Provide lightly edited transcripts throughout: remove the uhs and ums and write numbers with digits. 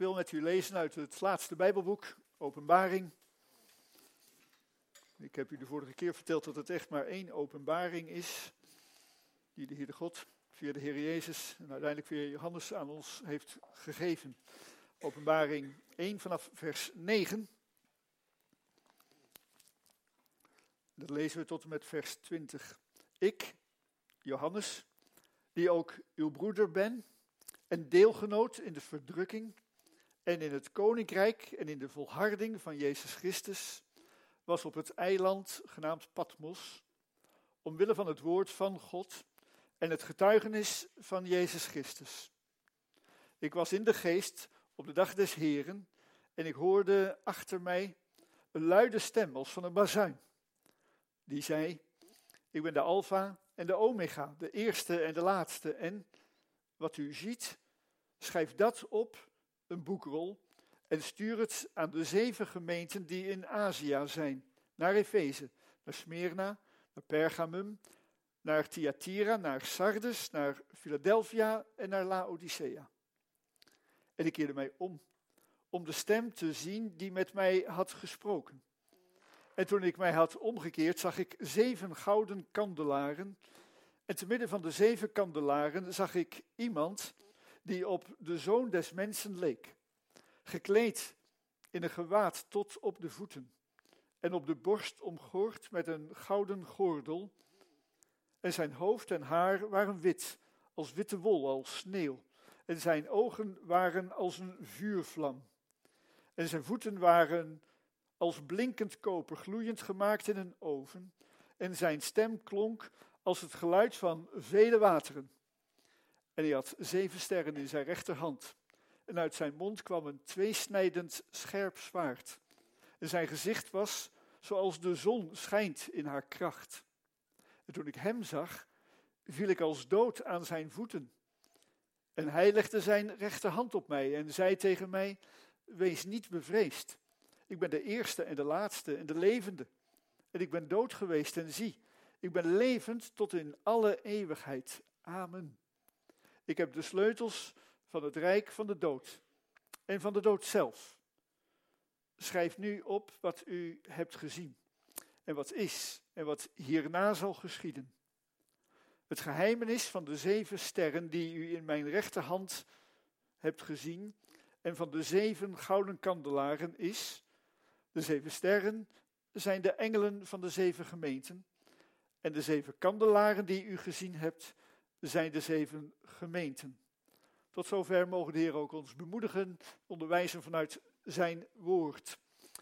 wil met u lezen uit het laatste Bijbelboek, Openbaring. Ik heb u de vorige keer verteld dat het echt maar één openbaring is, die de Heere God via de Heer Jezus en uiteindelijk via Johannes aan ons heeft gegeven. Openbaring 1 vanaf vers 9. Dat lezen we tot en met vers 20. Ik, Johannes, die ook uw broeder ben en deelgenoot in de verdrukking en in het koninkrijk en in de volharding van Jezus Christus, was op het eiland genaamd Patmos, omwille van het woord van God en het getuigenis van Jezus Christus. Ik was in de geest op de dag des Heren en ik hoorde achter mij een luide stem als van een bazuin. Die zei, ik ben de Alfa en de Omega, de eerste en de laatste. En wat u ziet, schrijf dat op een boekrol en stuur het aan de 7 gemeenten die in Azië zijn. Naar Efeze, naar Smyrna, naar Pergamum, naar Thyatira, naar Sardes, naar Philadelphia en naar Laodicea. En ik keerde mij om de stem te zien die met mij had gesproken. En toen ik mij had omgekeerd, zag ik 7 gouden kandelaren. En te midden van de 7 kandelaren zag ik iemand die op de Zoon des Mensen leek. Gekleed in een gewaad tot op de voeten. En op de borst omgord met een gouden gordel. En zijn hoofd en haar waren wit, als witte wol, als sneeuw. En zijn ogen waren als een vuurvlam. En zijn voeten waren als blinkend koper, gloeiend gemaakt in een oven. En zijn stem klonk als het geluid van vele wateren. En hij had 7 sterren in zijn rechterhand. En uit zijn mond kwam een tweesnijdend scherp zwaard. En zijn gezicht was zoals de zon schijnt in haar kracht. En toen ik hem zag, viel ik als dood aan zijn voeten. En hij legde zijn rechterhand op mij en zei tegen mij, wees niet bevreesd. Ik ben de eerste en de laatste en de levende. En ik ben dood geweest en zie, ik ben levend tot in alle eeuwigheid. Amen. Ik heb de sleutels van het rijk van de dood en van de dood zelf. Schrijf nu op wat u hebt gezien en wat is en wat hierna zal geschieden. Het geheimenis van de 7 sterren die u in mijn rechterhand hebt gezien en van de 7 gouden kandelaren is, de 7 sterren zijn de engelen van de 7 gemeenten en de 7 kandelaren die u gezien hebt zijn de 7 gemeenten. Tot zover mogen de Heer ook ons bemoedigen, onderwijzen vanuit zijn woord.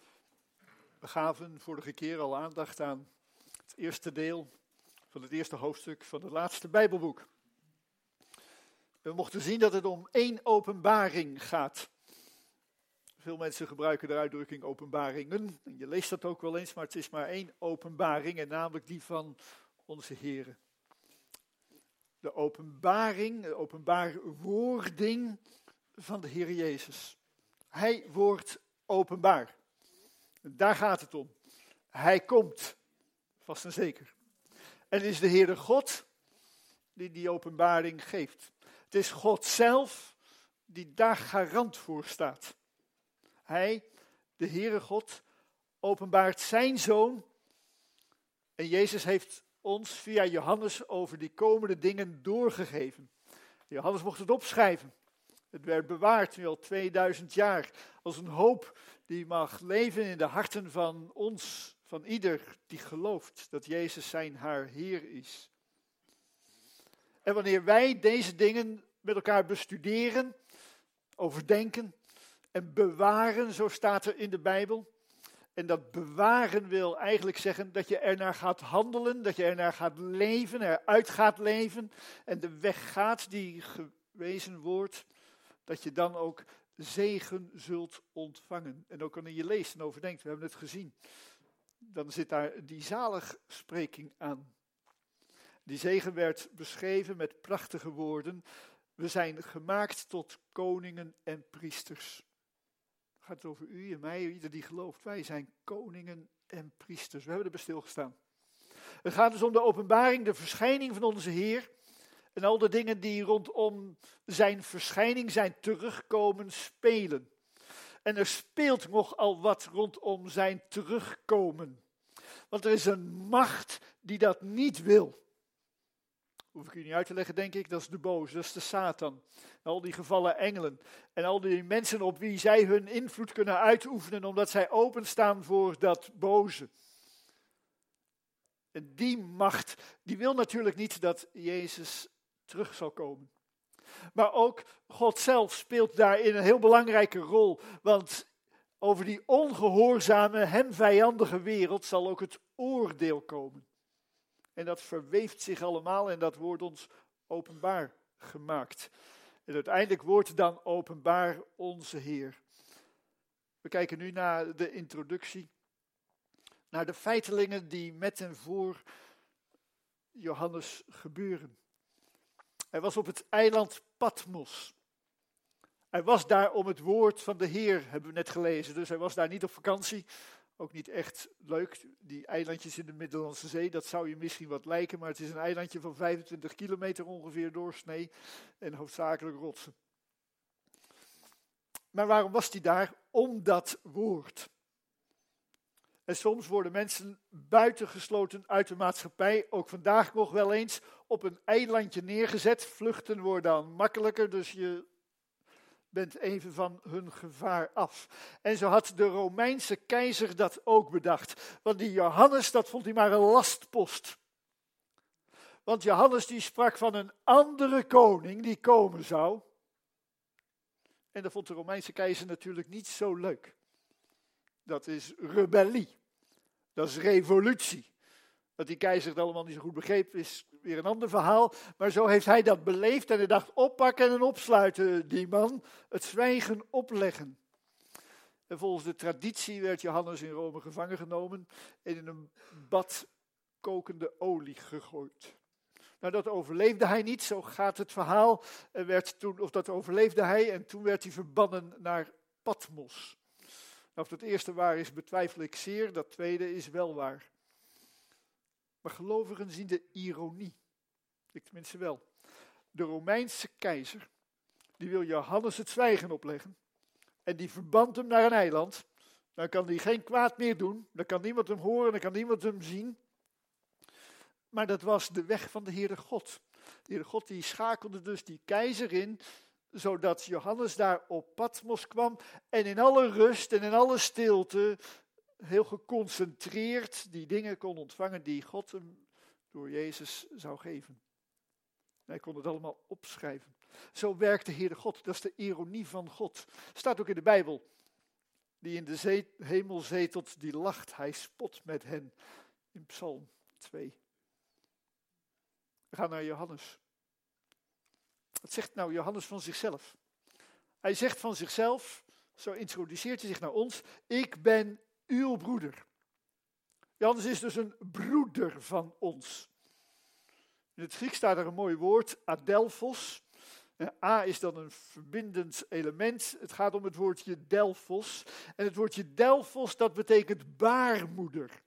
We gaven vorige keer al aandacht aan het eerste deel van het eerste hoofdstuk van het laatste Bijbelboek. We mochten zien dat het om 1 openbaring gaat. Veel mensen gebruiken de uitdrukking openbaringen. En je leest dat ook wel eens, maar het is maar 1 openbaring en namelijk die van onze Heere. De openbaring, de openbaarwording van de Heer Jezus. Hij wordt openbaar. Daar gaat het om. Hij komt, vast en zeker. En het is de Heere God die die openbaring geeft. Het is God zelf die daar garant voor staat. Hij, de Heere God, openbaart zijn Zoon. En Jezus heeft ons via Johannes over die komende dingen doorgegeven. Johannes mocht het opschrijven. Het werd bewaard nu al 2000 jaar als een hoop die mag leven in de harten van ons, van ieder die gelooft dat Jezus zijn haar Heer is. En wanneer wij deze dingen met elkaar bestuderen, overdenken en bewaren, zo staat er in de Bijbel. En dat bewaren wil eigenlijk zeggen dat je ernaar gaat handelen, dat je ernaar gaat leven, eruit gaat leven en de weg gaat die gewezen wordt, dat je dan ook zegen zult ontvangen. En ook wanneer je leest en overdenkt, we hebben het gezien, dan zit daar die zaligspreking aan. Die zegen werd beschreven met prachtige woorden. We zijn gemaakt tot koningen en priesters. Het gaat over u en mij, ieder die gelooft. Wij zijn koningen en priesters. We hebben erbij stilgestaan. Het gaat dus om de openbaring, de verschijning van onze Heer. En al de dingen die rondom zijn verschijning, zijn terugkomen, spelen. En er speelt nogal wat rondom zijn terugkomen. Want er is een macht die dat niet wil. Hoef ik u niet uit te leggen, denk ik. Dat is de boze, dat is de Satan. Al die gevallen engelen. En al die mensen op wie zij hun invloed kunnen uitoefenen, omdat zij openstaan voor dat boze. En die macht, die wil natuurlijk niet dat Jezus terug zal komen. Maar ook God zelf speelt daarin een heel belangrijke rol. Want over die ongehoorzame, hem vijandige wereld zal ook het oordeel komen. En dat verweeft zich allemaal en dat wordt ons openbaar gemaakt. En uiteindelijk wordt dan openbaar onze Heer. We kijken nu naar de introductie. Naar de feitelingen die met en voor Johannes gebeuren. Hij was op het eiland Patmos. Hij was daar om het woord van de Heer, hebben we net gelezen. Dus hij was daar niet op vakantie. Ook niet echt leuk, die eilandjes in de Middellandse Zee. Dat zou je misschien wat lijken, maar het is een eilandje van 25 kilometer ongeveer doorsnee. En hoofdzakelijk rotsen. Maar waarom was hij daar? Om dat woord. En soms worden mensen buitengesloten uit de maatschappij, ook vandaag nog wel eens, op een eilandje neergezet. Vluchten worden dan makkelijker, dus je bent even van hun gevaar af. En zo had de Romeinse keizer dat ook bedacht. Want die Johannes, dat vond hij maar een lastpost. Want Johannes die sprak van een andere koning die komen zou. En dat vond de Romeinse keizer natuurlijk niet zo leuk. Dat is rebellie. Dat is revolutie. Dat die keizer het allemaal niet zo goed begreep is weer een ander verhaal. Maar zo heeft hij dat beleefd en hij dacht oppakken en opsluiten die man. Het zwijgen opleggen. En volgens de traditie werd Johannes in Rome gevangen genomen en in een bad kokende olie gegooid. Nou, dat overleefde hij niet, zo gaat het verhaal. Dat overleefde hij en toen werd hij verbannen naar Patmos. Nou, of dat eerste waar is, betwijfel ik zeer. Dat tweede is wel waar. Maar gelovigen zien de ironie. Ik tenminste wel. De Romeinse keizer, die wil Johannes het zwijgen opleggen. En die verbant hem naar een eiland. Dan kan hij geen kwaad meer doen. Dan kan niemand hem horen, dan kan niemand hem zien. Maar dat was de weg van de Heere God. De Heere God die schakelde dus die keizer in, zodat Johannes daar op Patmos kwam en in alle rust en in alle stilte, heel geconcentreerd, die dingen kon ontvangen die God hem door Jezus zou geven. Hij kon het allemaal opschrijven. Zo werkt de Heere God, dat is de ironie van God. Staat ook in de Bijbel. Die in de hemel zetelt, die lacht, hij spot met hen. In Psalm 2. We gaan naar Johannes. Wat zegt nou Johannes van zichzelf? Hij zegt van zichzelf, zo introduceert hij zich naar ons, ik ben uw broeder. Johannes is dus een broeder van ons. In het Grieks staat er een mooi woord, adelphos. A is dan een verbindend element. Het gaat om het woordje delphos. En het woordje delphos, dat betekent baarmoeder.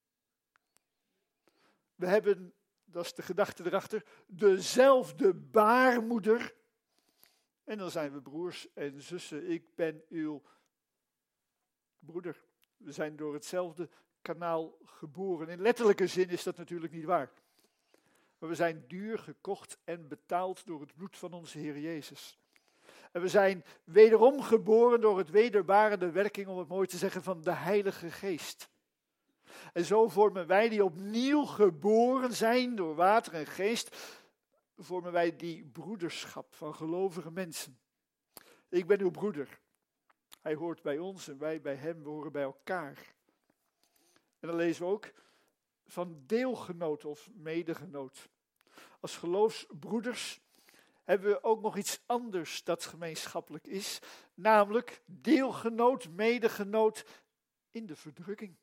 We hebben, dat is de gedachte erachter, dezelfde baarmoeder. En dan zijn we broers en zussen. Ik ben uw broeder. We zijn door hetzelfde kanaal geboren. In letterlijke zin is dat natuurlijk niet waar. Maar we zijn duur gekocht en betaald door het bloed van onze Heer Jezus. En we zijn wederom geboren door het wederbarende werking, om het mooi te zeggen, van de Heilige Geest. En zo vormen wij die opnieuw geboren zijn door water en geest, vormen wij die broederschap van gelovige mensen. Ik ben uw broeder. Hij hoort bij ons en wij bij hem, we horen bij elkaar. En dan lezen we ook van deelgenoot of medegenoot. Als geloofsbroeders hebben we ook nog iets anders dat gemeenschappelijk is, namelijk deelgenoot, medegenoot in de verdrukking.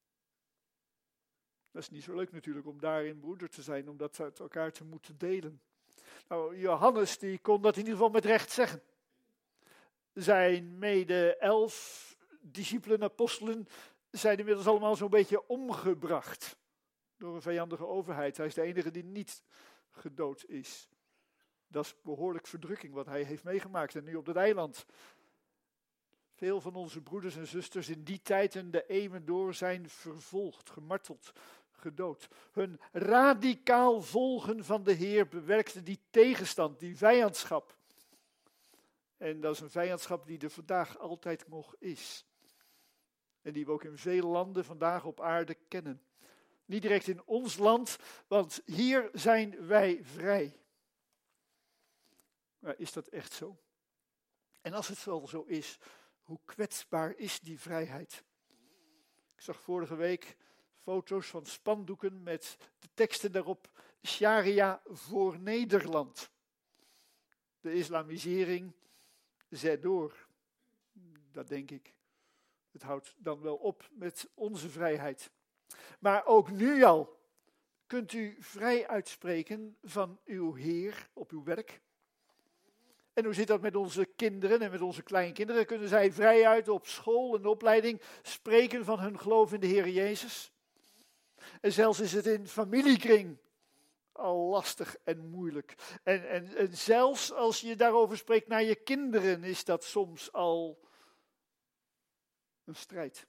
Dat is niet zo leuk natuurlijk om daarin broeder te zijn, om dat uit elkaar te moeten delen. Nou, Johannes die kon dat in ieder geval met recht zeggen. Zijn mede 11 discipelen, apostelen, zijn inmiddels allemaal zo'n beetje omgebracht door een vijandige overheid. Hij is de enige die niet gedood is. Dat is behoorlijk verdrukking wat hij heeft meegemaakt en nu op dat eiland. Veel van onze broeders en zusters in die tijd en de eeuwen door zijn vervolgd, gemarteld, gedood. Hun radicaal volgen van de Heer bewerkte die tegenstand, die vijandschap. En dat is een vijandschap die er vandaag altijd nog is. En die we ook in vele landen vandaag op aarde kennen. Niet direct in ons land, want hier zijn wij vrij. Maar is dat echt zo? En als het wel zo is, hoe kwetsbaar is die vrijheid? Ik zag vorige week foto's van spandoeken met de teksten daarop: Sharia voor Nederland. De islamisering zet door. Dat denk ik. Het houdt dan wel op met onze vrijheid. Maar ook nu al kunt u vrij uitspreken van uw Heer op uw werk. En hoe zit dat met onze kinderen en met onze kleinkinderen? Kunnen zij vrijuit op school en opleiding spreken van hun geloof in de Heer Jezus? En zelfs is het in familiekring al lastig en moeilijk. En zelfs als je daarover spreekt naar je kinderen, is dat soms al een strijd.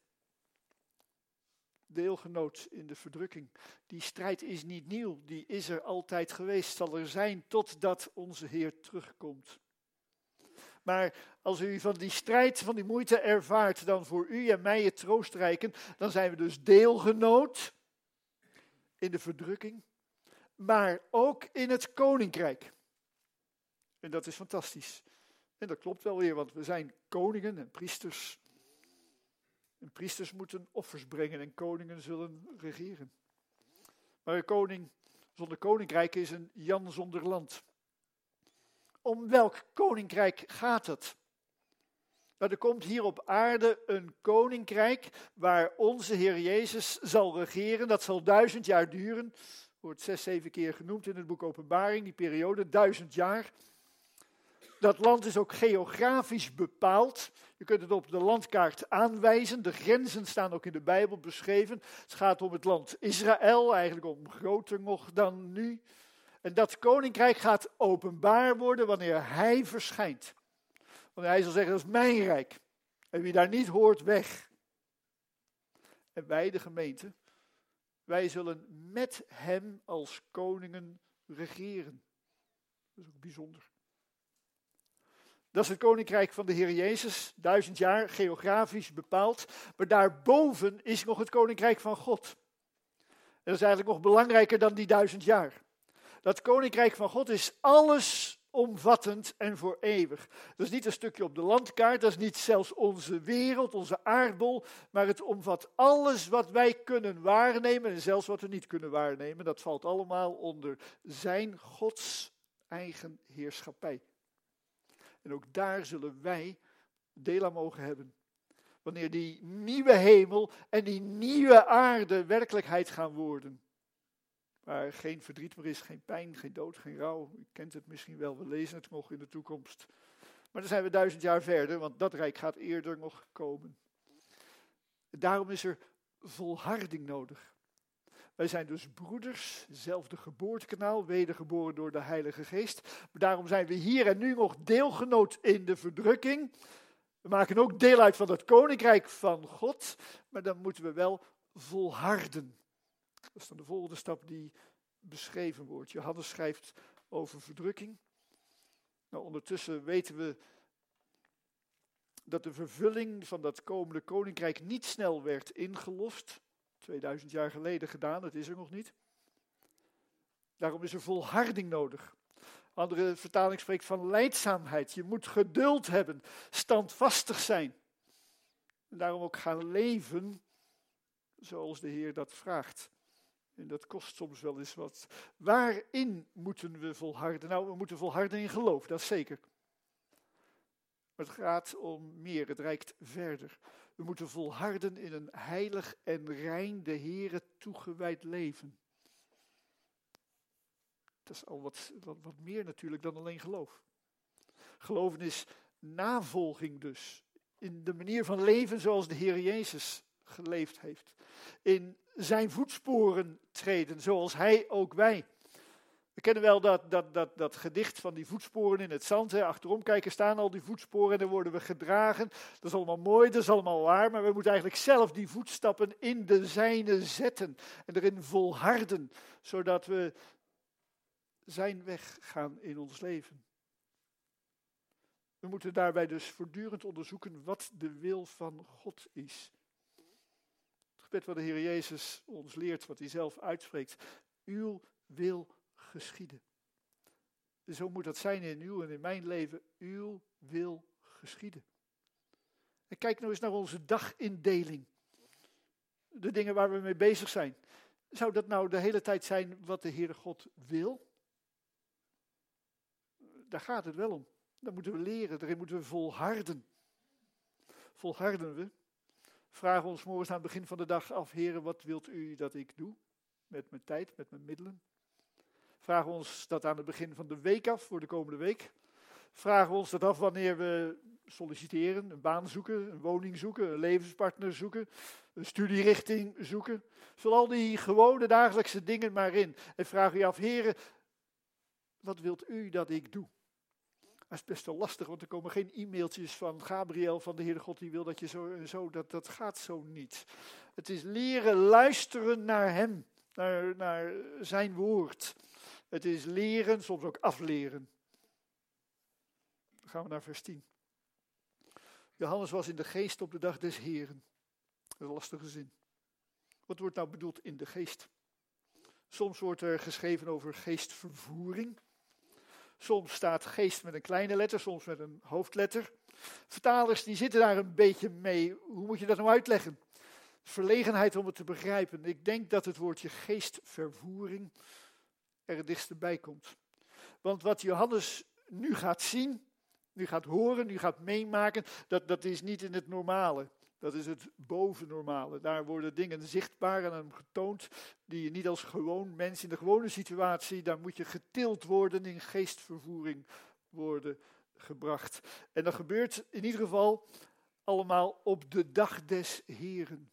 Deelgenoot in de verdrukking. Die strijd is niet nieuw, die is er altijd geweest, zal er zijn totdat onze Heer terugkomt. Maar als u van die strijd, van die moeite ervaart, dan voor u en mij het troost reiken, dan zijn we dus deelgenoot in de verdrukking, maar ook in het koninkrijk. En dat is fantastisch. En dat klopt wel weer, want we zijn koningen en priesters. En priesters moeten offers brengen en koningen zullen regeren. Maar een koning zonder koninkrijk is een Jan zonder land. Om welk koninkrijk gaat het? Nou, er komt hier op aarde een koninkrijk waar onze Heer Jezus zal regeren. Dat zal 1000 jaar duren. Wordt 6, 7 keer genoemd in het boek Openbaring, die periode, 1000 jaar. Dat land is ook geografisch bepaald. Je kunt het op de landkaart aanwijzen. De grenzen staan ook in de Bijbel beschreven. Het gaat om het land Israël, eigenlijk om groter nog dan nu. En dat koninkrijk gaat openbaar worden wanneer hij verschijnt. Wanneer hij zal zeggen, dat is mijn rijk. En wie daar niet hoort, weg. En wij, de gemeente, wij zullen met hem als koningen regeren. Dat is ook bijzonder. Dat is het koninkrijk van de Heer Jezus, 1000 jaar, geografisch bepaald. Maar daarboven is nog het koninkrijk van God. En dat is eigenlijk nog belangrijker dan die 1000 jaar. Dat koninkrijk van God is allesomvattend en voor eeuwig. Dat is niet een stukje op de landkaart, dat is niet zelfs onze wereld, onze aardbol, maar het omvat alles wat wij kunnen waarnemen en zelfs wat we niet kunnen waarnemen. Dat valt allemaal onder zijn Gods eigen heerschappij. En ook daar zullen wij deel aan mogen hebben. Wanneer die nieuwe hemel en die nieuwe aarde werkelijkheid gaan worden. Waar geen verdriet meer is, geen pijn, geen dood, geen rouw. U kent het misschien wel, we lezen het nog in de toekomst. Maar dan zijn we 1000 jaar verder, want dat rijk gaat eerder nog komen. Daarom is er volharding nodig. Wij zijn dus broeders, hetzelfde geboortekanaal, wedergeboren door de Heilige Geest. Maar daarom zijn we hier en nu nog deelgenoot in de verdrukking. We maken ook deel uit van het koninkrijk van God, maar dan moeten we wel volharden. Dat is dan de volgende stap die beschreven wordt. Johannes schrijft over verdrukking. Nou, ondertussen weten we dat de vervulling van dat komende koninkrijk niet snel werd ingelost. 2000 jaar geleden gedaan, dat is er nog niet. Daarom is er volharding nodig. Andere vertaling spreekt van lijdzaamheid. Je moet geduld hebben, standvastig zijn. En daarom ook gaan leven zoals de Heer dat vraagt. En dat kost soms wel eens wat. Waarin moeten we volharden? Nou, we moeten volharden in geloof, dat is zeker. Maar het gaat om meer, het reikt verder. We moeten volharden in een heilig en rein de Heere toegewijd leven. Dat is al wat meer natuurlijk dan alleen geloof. Geloven is navolging dus. In de manier van leven zoals de Heer Jezus geleefd heeft. In zijn voetsporen treden zoals hij ook wij. We kennen wel dat gedicht van die voetsporen in het zand. Hè. Achterom kijken staan al die voetsporen en dan worden we gedragen. Dat is allemaal mooi, dat is allemaal waar. Maar we moeten eigenlijk zelf die voetstappen in de zijne zetten. En erin volharden. Zodat we zijn weg gaan in ons leven. We moeten daarbij dus voortdurend onderzoeken wat de wil van God is. Het gebed wat de Heer Jezus ons leert, wat hij zelf uitspreekt. Uw wil geschieden. Zo moet dat zijn in uw en in mijn leven. Uw wil geschieden. En kijk nou eens naar onze dagindeling. De dingen waar we mee bezig zijn. Zou dat nou de hele tijd zijn wat de Heere God wil? Daar gaat het wel om. Dat moeten we leren, daarin moeten we volharden. Volharden we. Vragen ons morgens aan het begin van de dag af, Heere, wat wilt u dat ik doe? Met mijn tijd, met mijn middelen. Vragen ons dat aan het begin van de week af, voor de komende week. Vragen ons dat af wanneer we solliciteren, een baan zoeken, een woning zoeken, een levenspartner zoeken, een studierichting zoeken. Vul al die gewone dagelijkse dingen maar in. En vraag je af, Heere, wat wilt u dat ik doe? Dat is best wel lastig, want er komen geen e-mailtjes van Gabriel, van de Heere God, die wil dat je zo en zo, dat gaat zo niet. Het is leren luisteren naar hem, naar zijn woord. Het is leren, soms ook afleren. Dan gaan we naar vers 10. Johannes was in de geest op de dag des Heren. Dat is een lastige zin. Wat wordt nou bedoeld in de geest? Soms wordt er geschreven over geestvervoering. Soms staat geest met een kleine letter, soms met een hoofdletter. Vertalers die zitten daar een beetje mee. Hoe moet je dat nou uitleggen? Verlegenheid om het te begrijpen. Ik denk dat het woordje geestvervoering er het dichtst bij komt. Want wat Johannes nu gaat zien, nu gaat horen, nu gaat meemaken, dat is niet in het normale. Dat is het bovennormale. Daar worden dingen zichtbaar aan hem getoond die je niet als gewoon mens in de gewone situatie, daar moet je getild worden, in geestvervoering worden gebracht. En dat gebeurt in ieder geval allemaal op de dag des Heren.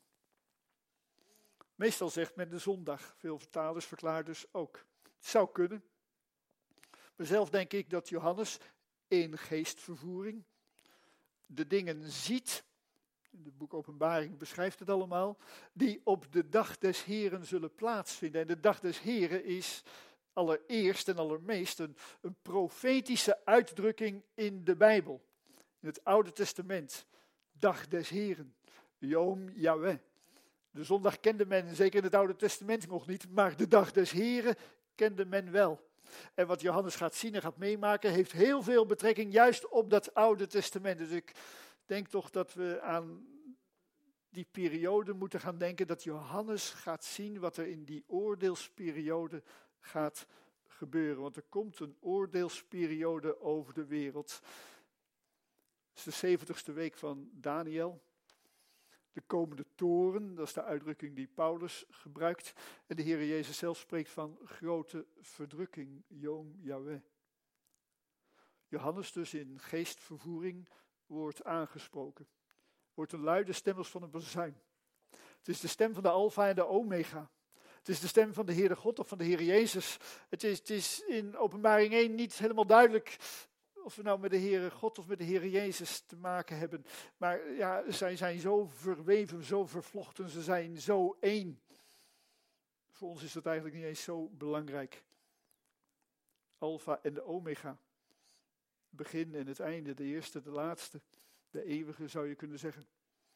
Meestal zegt men de zondag. Veel vertalers verklaren dus ook. Het zou kunnen. Maar zelf denk ik dat Johannes in geestvervoering de dingen ziet. Het boek Openbaring beschrijft het allemaal. Die op de dag des Heren zullen plaatsvinden. En de dag des Heren is allereerst en allermeest een profetische uitdrukking in de Bijbel. In het Oude Testament. Dag des Heren. Yom Yahweh. De zondag kende men zeker in het Oude Testament nog niet. Maar de dag des Heren kende men wel. En wat Johannes gaat zien en gaat meemaken heeft heel veel betrekking juist op dat Oude Testament. Dus ik denk toch dat we aan die periode moeten gaan denken dat Johannes gaat zien wat er in die oordeelsperiode gaat gebeuren. Want er komt een oordeelsperiode over de wereld. Het is de 70ste week van Daniel. De komende toren, dat is de uitdrukking die Paulus gebruikt. En de Heer Jezus zelf spreekt van grote verdrukking, Yom Yahweh. Johannes dus in geestvervoering wordt aangesproken. Wordt een luide stem als van een bazuin. Het is de stem van de Alfa en de Omega. Het is de stem van de Heere God of van de Heer Jezus. Het is in Openbaring 1 niet helemaal duidelijk of we nou met de Heere God of met de Heere Jezus te maken hebben. Maar ja, zij zijn zo verweven, zo vervlochten, ze zijn zo één. Voor ons is dat eigenlijk niet eens zo belangrijk. Alfa en de Omega. Het begin en het einde, de eerste, de laatste, de eeuwige zou je kunnen zeggen.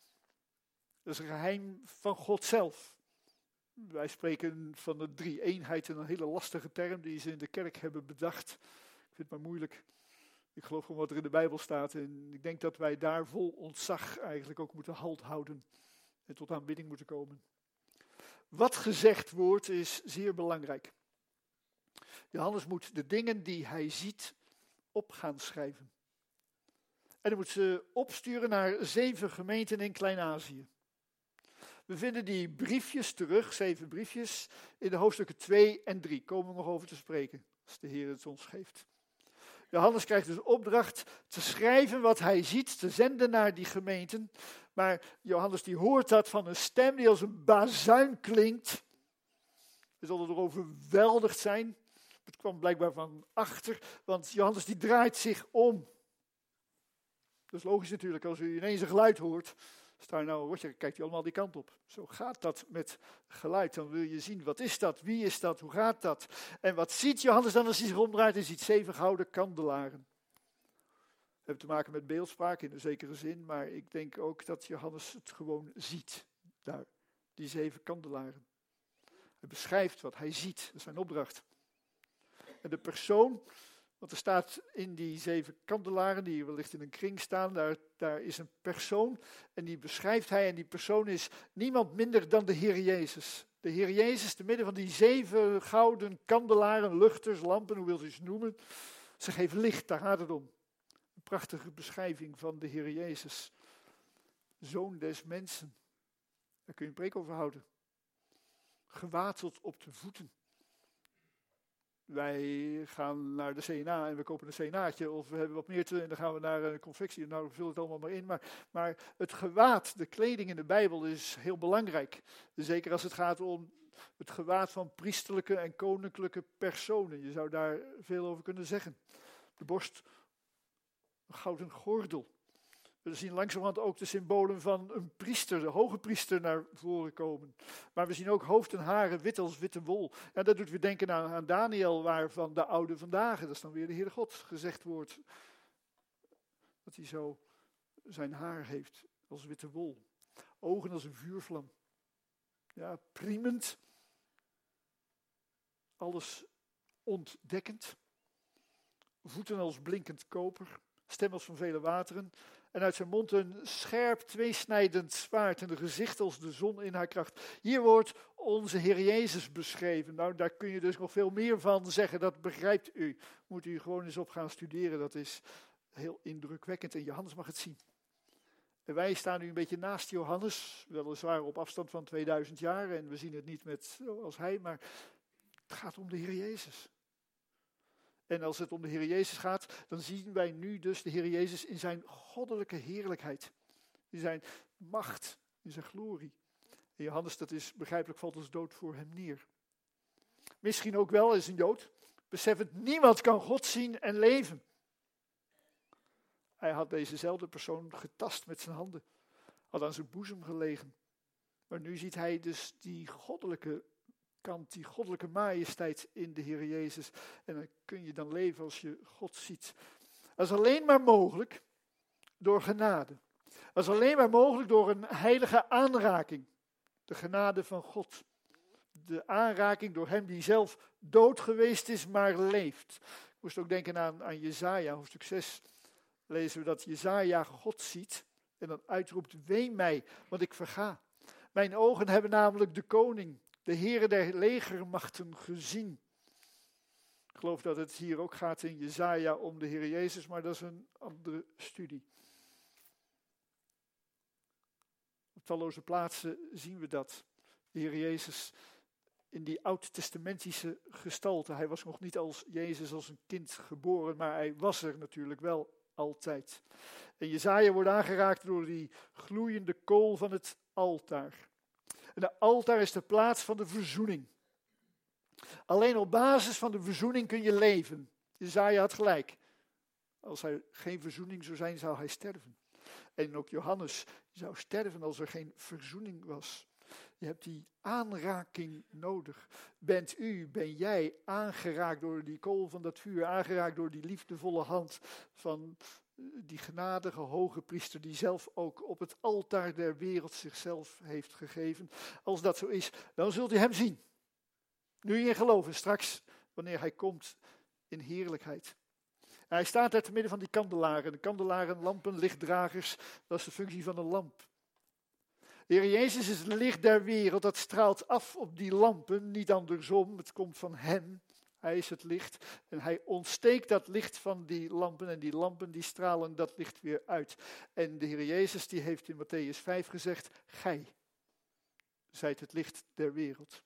Dat is een geheim van God zelf. Wij spreken van de drie-eenheid, een hele lastige term die ze in de kerk hebben bedacht. Ik vind het maar moeilijk. Ik geloof gewoon wat er in de Bijbel staat en ik denk dat wij daar vol ontzag eigenlijk ook moeten halt houden en tot aanbidding moeten komen. Wat gezegd wordt is zeer belangrijk. Johannes moet de dingen die hij ziet op gaan schrijven. En hij moet ze opsturen naar 7 gemeenten in Klein-Azië. We vinden die briefjes terug, 7 briefjes, in de hoofdstukken 2 en 3. Komen we nog over te spreken, als de Heer het ons geeft. Johannes krijgt dus opdracht te schrijven wat hij ziet, te zenden naar die gemeenten. Maar Johannes die hoort dat van een stem die als een bazuin klinkt. Hij zal er overweldigd zijn. Het kwam blijkbaar van achter, want Johannes die draait zich om. Dat is logisch natuurlijk, als u ineens een geluid hoort, kijkt u allemaal die kant op. Zo gaat dat met geluid. Dan wil je zien, wat is dat? Wie is dat? Hoe gaat dat? En wat ziet Johannes dan als hij zich omdraait? Hij ziet 7 gouden kandelaren. We hebben te maken met beeldspraak in een zekere zin, maar ik denk ook dat Johannes het gewoon ziet. Daar, die 7 kandelaren. Hij beschrijft wat hij ziet, dat is zijn opdracht. En de persoon, want er staat in die 7 kandelaren, die wellicht in een kring staan, daar is een persoon en die beschrijft hij. En die persoon is niemand minder dan de Heer Jezus. De Heer Jezus, te midden van die 7 gouden kandelaren, luchters, lampen, hoe wilt u ze noemen. Ze geven licht, daar gaat het om. Een prachtige beschrijving van de Heer Jezus. Zoon des mensen. Daar kun je een preek over houden. Gewateld op de voeten. Wij gaan naar de CNA en we kopen een CNA'tje of we hebben wat meer te en dan gaan we naar een confectie. Nou, vul het allemaal maar in. Maar het gewaad, de kleding in de Bijbel is heel belangrijk. Zeker als het gaat om het gewaad van priesterlijke en koninklijke personen. Je zou daar veel over kunnen zeggen. De borst, een gouden gordel. We zien langzamerhand ook de symbolen van een priester, de hoge priester, naar voren komen. Maar we zien ook hoofd en haren wit als witte wol. En dat doet weer denken aan Daniel, waarvan de oude vandaag, dat is dan weer de Heere God, gezegd wordt. Dat hij zo zijn haar heeft als witte wol. Ogen als een vuurvlam. Ja, priemend. Alles ontdekkend. Voeten als blinkend koper. Stem als van vele wateren. En uit zijn mond een scherp tweesnijdend zwaard en een gezicht als de zon in haar kracht. Hier wordt onze Heer Jezus beschreven. Nou, daar kun je dus nog veel meer van zeggen, dat begrijpt u. Moet u gewoon eens op gaan studeren, dat is heel indrukwekkend. En Johannes mag het zien. En wij staan nu een beetje naast Johannes, weliswaar op afstand van 2000 jaar. En we zien het niet met als hij, maar het gaat om de Heer Jezus. En als het om de Heer Jezus gaat, dan zien wij nu dus de Heer Jezus in zijn goddelijke heerlijkheid. In zijn macht, in zijn glorie. En Johannes, dat is begrijpelijk, valt als dood voor hem neer. Misschien ook wel, is een Jood, beseffend, niemand kan God zien en leven. Hij had dezezelfde persoon getast met zijn handen. Had aan zijn boezem gelegen. Maar nu ziet hij dus die goddelijke kant, die goddelijke majesteit in de Heer Jezus. En dan kun je dan leven als je God ziet. Dat is alleen maar mogelijk door genade. Dat is alleen maar mogelijk door een heilige aanraking. De genade van God. De aanraking door hem die zelf dood geweest is, maar leeft. Ik moest ook denken aan Jesaja, hoofdstuk 6. Lezen we dat Jesaja God ziet en dan uitroept, wee mij, want ik verga. Mijn ogen hebben namelijk de koning, de Heere der legermachten gezien. Ik geloof dat het hier ook gaat in Jesaja om de Heer Jezus, maar dat is een andere studie. Op talloze plaatsen zien we dat. De Heer Jezus in die oud-testamentische gestalte. Hij was nog niet als Jezus als een kind geboren, maar hij was er natuurlijk wel altijd. En Jesaja wordt aangeraakt door die gloeiende kool van het altaar. En de altaar is de plaats van de verzoening. Alleen op basis van de verzoening kun je leven. Jesaja had gelijk. Als er geen verzoening zou zijn, zou hij sterven. En ook Johannes zou sterven als er geen verzoening was. Je hebt die aanraking nodig. Ben jij aangeraakt door die kool van dat vuur, aangeraakt door die liefdevolle hand van die genadige hoge priester die zelf ook op het altaar der wereld zichzelf heeft gegeven. Als dat zo is, dan zult u hem zien. Nu in geloof en straks wanneer hij komt in heerlijkheid. En hij staat daar te midden van die kandelaren. De kandelaren, lampen, lichtdragers, dat is de functie van een lamp. De Heer Jezus is het licht der wereld, dat straalt af op die lampen, niet andersom, het komt van hem. Hij is het licht en hij ontsteekt dat licht van die lampen en die lampen die stralen dat licht weer uit. En de Heer Jezus die heeft in Mattheüs 5 gezegd, gij zijt het licht der wereld.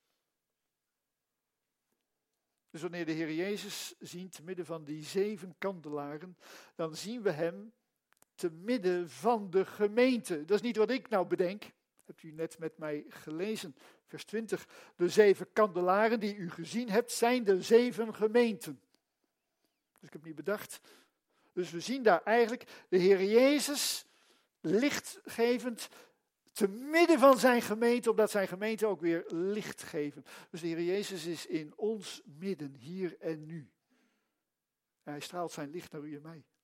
Dus wanneer de Heer Jezus zien te midden van die 7 kandelaren, dan zien we hem te midden van de gemeente. Dat is niet wat ik nou bedenk. Hebt u net met mij gelezen. Vers 20. De 7 kandelaren die u gezien hebt, zijn de 7 gemeenten. Dus ik heb niet bedacht. Dus we zien daar eigenlijk de Heer Jezus lichtgevend te midden van zijn gemeente, opdat zijn gemeente ook weer licht geven. Dus de Heer Jezus is in ons midden, hier en nu. En hij straalt zijn licht naar u en mij.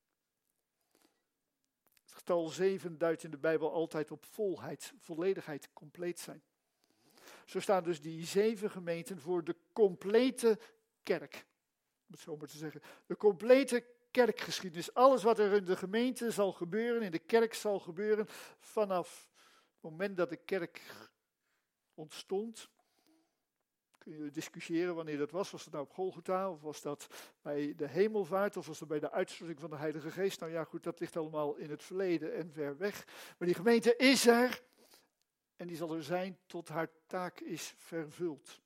Het getal 7 duidt in de Bijbel altijd op volheid, volledigheid, compleet zijn. Zo staan dus die 7 gemeenten voor de complete kerk. Om het zo maar te zeggen. De complete kerkgeschiedenis. Alles wat er in de gemeente zal gebeuren, in de kerk zal gebeuren, vanaf het moment dat de kerk ontstond. Kun je discussiëren wanneer dat was. Was dat nou op Golgotha, of was dat bij de hemelvaart, of was dat bij de uitstorting van de Heilige Geest? Nou ja, goed, dat ligt allemaal in het verleden en ver weg. Maar die gemeente is er, en die zal er zijn tot haar taak is vervuld.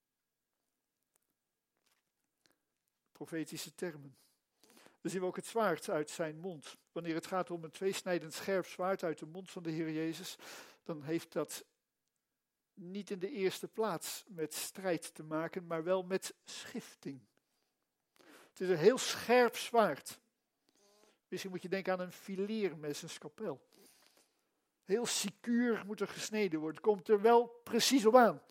Profetische termen. Dan zien we ook het zwaard uit zijn mond. Wanneer het gaat om een tweesnijdend scherp zwaard uit de mond van de Heer Jezus, dan heeft dat niet in de eerste plaats met strijd te maken, maar wel met schifting. Het is een heel scherp zwaard. Misschien moet je denken aan een fileermes, een scalpel. Heel secuur moet er gesneden worden. Het komt er wel precies op aan.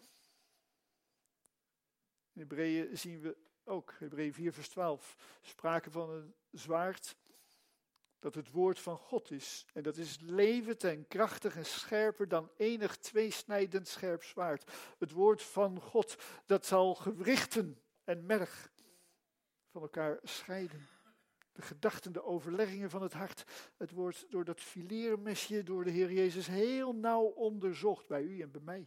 In Hebreeën zien we ook, Hebreeën 4 vers 12, sprake van een zwaard dat het woord van God is. En dat is levend en krachtig en scherper dan enig tweesnijdend scherp zwaard. Het woord van God, dat zal gewrichten en merg van elkaar scheiden. De gedachten, de overleggingen van het hart. Het wordt door dat fileermesje door de Heer Jezus heel nauw onderzocht bij u en bij mij.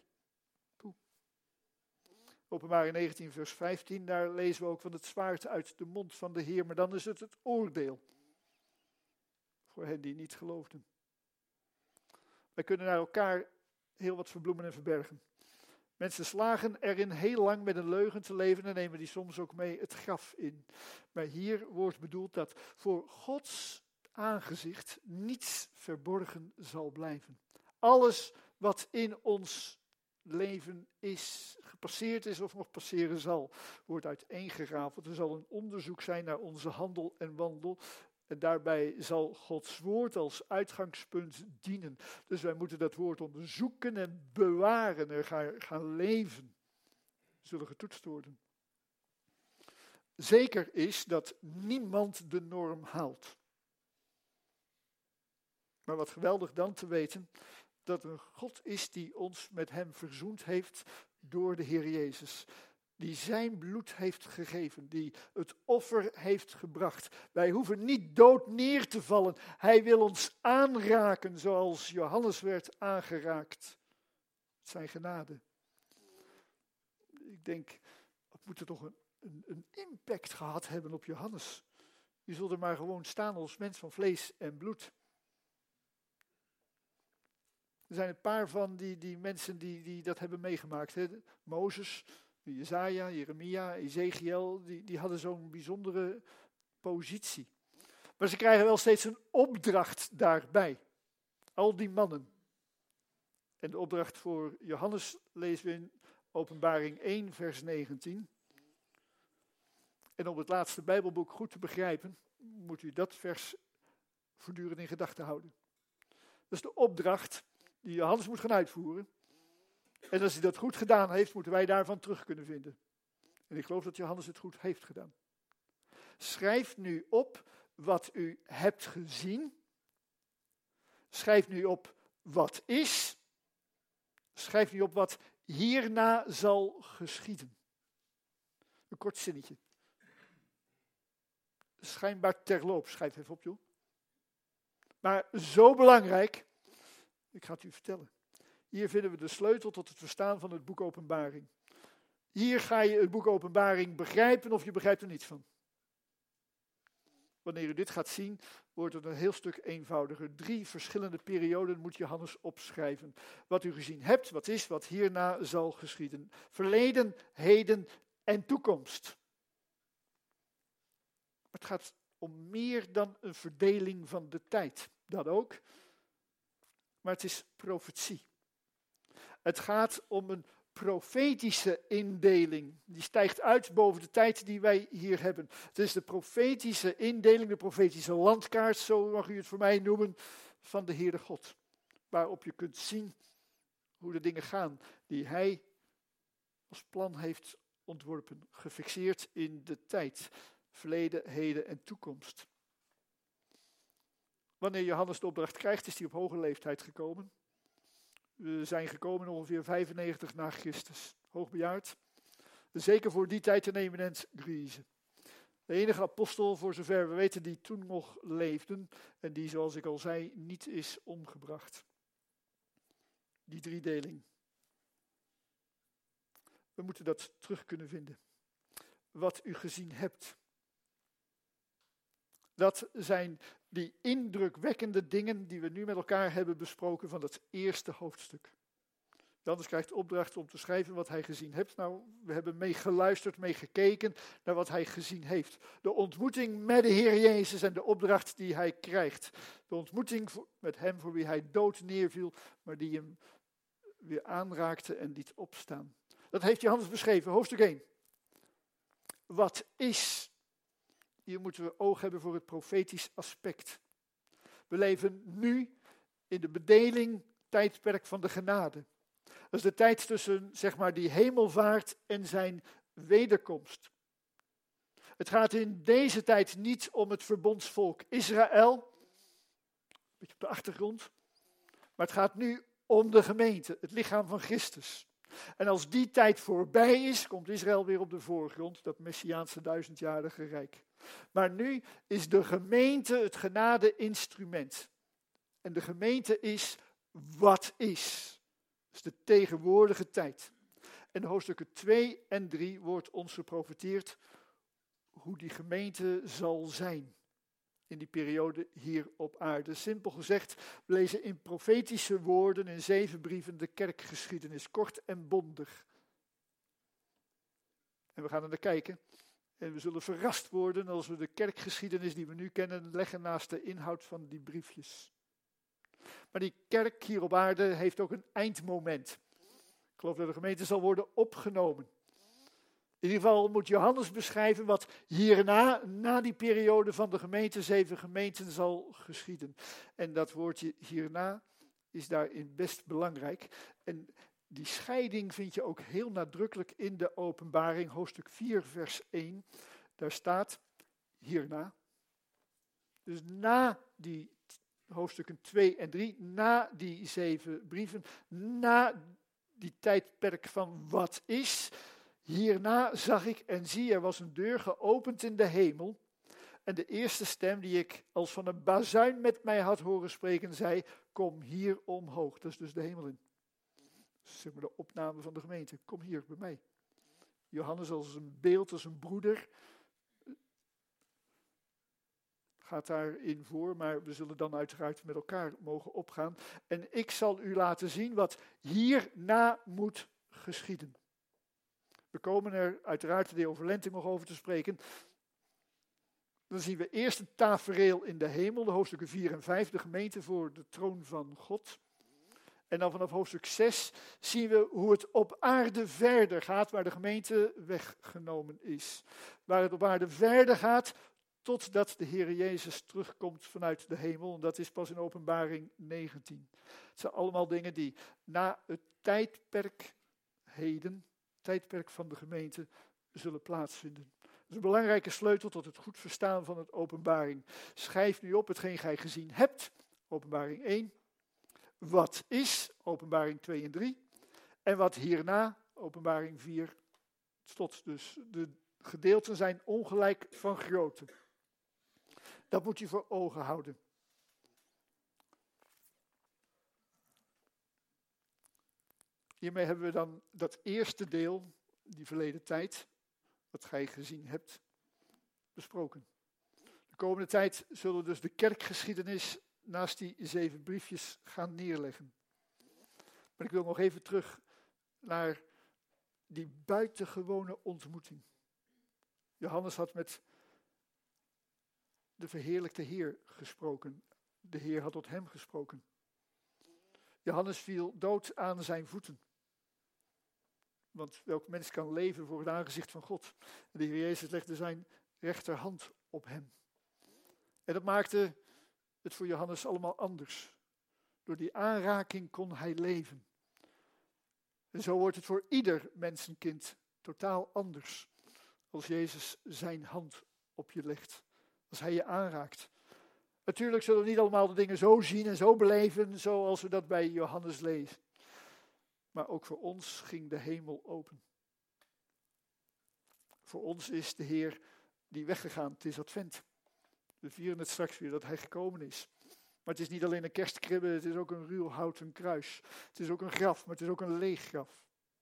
Openbaring 19 vers 15, daar lezen we ook van het zwaard uit de mond van de Heer. Maar dan is het het oordeel. Voor hen die niet geloofden. Wij kunnen naar elkaar heel wat verbloemen en verbergen. Mensen slagen erin heel lang met een leugen te leven en nemen die soms ook mee het graf in. Maar hier wordt bedoeld dat voor Gods aangezicht niets verborgen zal blijven. Alles wat in ons leven is, gepasseerd is of nog passeren zal, wordt uiteengerafeld. Er zal een onderzoek zijn naar onze handel en wandel. En daarbij zal Gods woord als uitgangspunt dienen. Dus wij moeten dat woord onderzoeken en bewaren, er gaan leven. Zullen getoetst worden. Zeker is dat niemand de norm haalt. Maar wat geweldig dan te weten, dat er een God is die ons met hem verzoend heeft door de Heer Jezus. Die zijn bloed heeft gegeven, die het offer heeft gebracht. Wij hoeven niet dood neer te vallen. Hij wil ons aanraken zoals Johannes werd aangeraakt. Zijn genade. Ik denk, dat moet er toch een impact gehad hebben op Johannes. Je zult er maar gewoon staan als mens van vlees en bloed. Er zijn een paar van die mensen die dat hebben meegemaakt. Hè? Mozes, Jesaja, Jeremia, Ezekiel, die hadden zo'n bijzondere positie. Maar ze krijgen wel steeds een opdracht daarbij. Al die mannen. En de opdracht voor Johannes lezen we in Openbaring 1 vers 19. En om het laatste Bijbelboek goed te begrijpen, moet u dat vers voortdurend in gedachten houden. Dat is de opdracht die Johannes moet gaan uitvoeren. En als hij dat goed gedaan heeft, moeten wij daarvan terug kunnen vinden. En ik geloof dat Johannes het goed heeft gedaan. Schrijf nu op wat u hebt gezien. Schrijf nu op wat is. Schrijf nu op wat hierna zal geschieden. Een kort zinnetje. Schijnbaar terloops, schrijf even op joh. Maar zo belangrijk, ik ga het u vertellen. Hier vinden we de sleutel tot het verstaan van het boek Openbaring. Hier ga je het boek Openbaring begrijpen of je begrijpt er niets van. Wanneer u dit gaat zien, wordt het een heel stuk eenvoudiger. 3 verschillende perioden moet Johannes opschrijven. Wat u gezien hebt, wat is, wat hierna zal geschieden. Verleden, heden en toekomst. Maar het gaat om meer dan een verdeling van de tijd. Dat ook. Maar het is profetie. Het gaat om een profetische indeling. Die stijgt uit boven de tijd die wij hier hebben. Het is de profetische indeling, de profetische landkaart, zo mag u het voor mij noemen, van de Heere God. Waarop je kunt zien hoe de dingen gaan die hij als plan heeft ontworpen. Gefixeerd in de tijd, verleden, heden en toekomst. Wanneer Johannes de opdracht krijgt, is hij op hoge leeftijd gekomen. We zijn gekomen ongeveer 95 na Christus. Hoogbejaard. Zeker voor die tijd een eminent grieze. De enige apostel, voor zover we weten, die toen nog leefden. En die, zoals ik al zei, niet is omgebracht. Die driedeling. We moeten dat terug kunnen vinden. Wat u gezien hebt. Dat zijn die indrukwekkende dingen die we nu met elkaar hebben besproken van het eerste hoofdstuk. Johannes krijgt de opdracht om te schrijven wat hij gezien heeft. Nou, we hebben meegeluisterd, meegekeken naar wat hij gezien heeft. De ontmoeting met de Heer Jezus en de opdracht die hij krijgt. De ontmoeting met hem voor wie hij dood neerviel, maar die hem weer aanraakte en liet opstaan. Dat heeft Johannes beschreven, hoofdstuk 1. Wat is? Hier moeten we oog hebben voor het profetisch aspect. We leven nu in de bedeling, tijdperk van de genade. Dat is de tijd tussen, zeg maar, die hemelvaart en zijn wederkomst. Het gaat in deze tijd niet om het verbondsvolk Israël, een beetje op de achtergrond, maar het gaat nu om de gemeente, het lichaam van Christus. En als die tijd voorbij is, komt Israël weer op de voorgrond, dat Messiaanse 1000-jarige rijk. Maar nu is de gemeente het genade-instrument. En de gemeente is wat is. Dat is de tegenwoordige tijd. En in hoofdstukken 2 en 3 wordt ons geprofeteerd hoe die gemeente zal zijn. In die periode hier op aarde. Simpel gezegd, we lezen in profetische woorden in 7 brieven de kerkgeschiedenis. Kort en bondig. En we gaan er naar kijken. En we zullen verrast worden als we de kerkgeschiedenis die we nu kennen leggen naast de inhoud van die briefjes. Maar die kerk hier op aarde heeft ook een eindmoment. Ik geloof dat de gemeente zal worden opgenomen. In ieder geval moet Johannes beschrijven wat hierna, na die periode van de gemeente, 7 gemeenten zal geschieden. En dat woordje hierna is daarin best belangrijk. En die scheiding vind je ook heel nadrukkelijk in de Openbaring, hoofdstuk 4, vers 1. Daar staat hierna. Dus na die hoofdstukken 2 en 3, na die 7 brieven, na die tijdperk van wat is. Hierna zag ik en zie, er was een deur geopend in de hemel. En de eerste stem die ik als van een bazuin met mij had horen spreken, zei, kom hier omhoog. Dat is dus de hemel in. Zeg maar de opname van de gemeente. Kom hier bij mij. Johannes als een beeld, als een broeder, gaat daarin voor, maar we zullen dan uiteraard met elkaar mogen opgaan. En ik zal u laten zien wat hierna moet geschieden. We komen er uiteraard de overlenting nog over te spreken. Dan zien we eerst een tafereel in de hemel, de hoofdstukken 4 en 5, de gemeente voor de troon van God. En dan vanaf hoofdstuk 6 zien we hoe het op aarde verder gaat, waar de gemeente weggenomen is. Waar het op aarde verder gaat, totdat de Heer Jezus terugkomt vanuit de hemel. En dat is pas in Openbaring 19. Het zijn allemaal dingen die na het tijdperk heden, tijdperk van de gemeente, zullen plaatsvinden. Dat is een belangrijke sleutel tot het goed verstaan van het Openbaring. Schrijf nu op hetgeen gij gezien hebt, Openbaring 1. Wat is, Openbaring 2 en 3. En wat hierna, Openbaring 4, tot. Dus de gedeelten zijn ongelijk van grootte. Dat moet je voor ogen houden. Hiermee hebben we dan dat eerste deel, die verleden tijd, wat gij gezien hebt, besproken. De komende tijd zullen we dus de kerkgeschiedenis naast die 7 briefjes gaan neerleggen. Maar ik wil nog even terug naar die buitengewone ontmoeting. Johannes had met de verheerlijkte Heer gesproken. De Heer had tot hem gesproken. Johannes viel dood aan zijn voeten. Want welk mens kan leven voor het aangezicht van God? En de Heer Jezus legde zijn rechterhand op hem. En dat maakte het voor Johannes allemaal anders. Door die aanraking kon hij leven. En zo wordt het voor ieder mensenkind totaal anders. Als Jezus zijn hand op je legt. Als hij je aanraakt. Natuurlijk zullen we niet allemaal de dingen zo zien en zo beleven zoals we dat bij Johannes lezen. Maar ook voor ons ging de hemel open. Voor ons is de Heer die weggegaan. Het is Advent. We vieren het straks weer dat hij gekomen is. Maar het is niet alleen een kerstkribbe, het is ook een ruw houten kruis. Het is ook een graf, maar het is ook een leeg graf.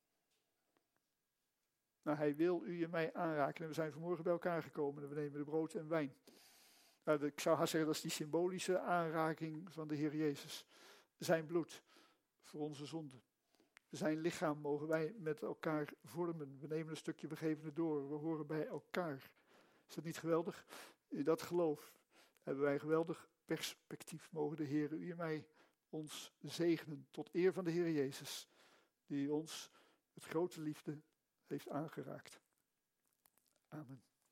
Nou, hij wil u en mij aanraken. En we zijn vanmorgen bij elkaar gekomen en we nemen de brood en wijn. Nou, ik zou haast zeggen, dat is die symbolische aanraking van de Heer Jezus. Zijn bloed voor onze zonden. Zijn lichaam mogen wij met elkaar vormen. We nemen een stukje, we geven het door. We horen bij elkaar. Is dat niet geweldig? In dat geloof hebben wij een geweldig perspectief. Mogen de Heer, u en mij, ons zegenen. Tot eer van de Heer Jezus. Die ons met grote liefde heeft aangeraakt. Amen.